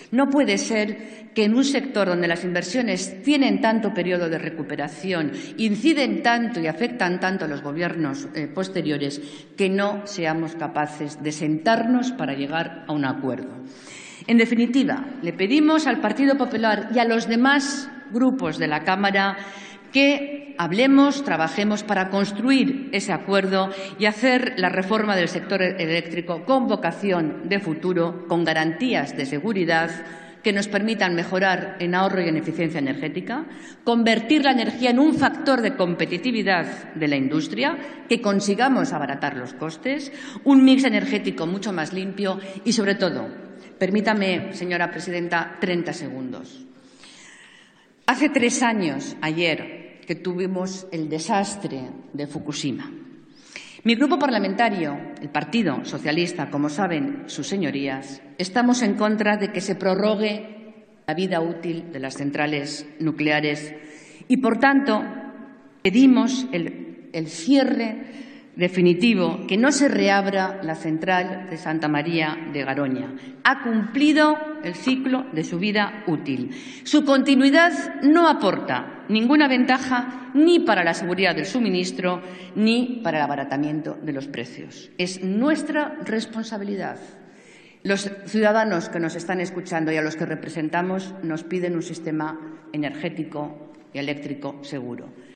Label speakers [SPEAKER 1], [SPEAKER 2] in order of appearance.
[SPEAKER 1] No puede ser que en un sector donde las inversiones tienen tanto periodo de recuperación, inciden tanto y afectan tanto a los gobiernos posteriores, que no seamos capaces de sentarnos para llegar a un acuerdo. En definitiva, le pedimos al Partido Popular y a los demás grupos de la Cámara que hablemos, trabajemos para construir ese acuerdo y hacer la reforma del sector eléctrico con vocación de futuro, con garantías de seguridad que nos permitan mejorar en ahorro y en eficiencia energética, convertir la energía en un factor de competitividad de la industria, que consigamos abaratar los costes, un mix energético mucho más limpio y, sobre todo, permítame, señora presidenta, 30 segundos. Hace 3 años, ayer, que tuvimos el desastre de Fukushima. Mi grupo parlamentario, el Partido Socialista, como saben sus señorías, estamos en contra de que se prorrogue la vida útil de las centrales nucleares y, por tanto, pedimos el cierre definitivo, que no se reabra la central de Santa María de Garoña. Ha cumplido el ciclo de su vida útil. Su continuidad no aporta ninguna ventaja ni para la seguridad del suministro ni para el abaratamiento de los precios. Es nuestra responsabilidad. Los ciudadanos que nos están escuchando y a los que representamos nos piden un sistema energético y eléctrico seguro.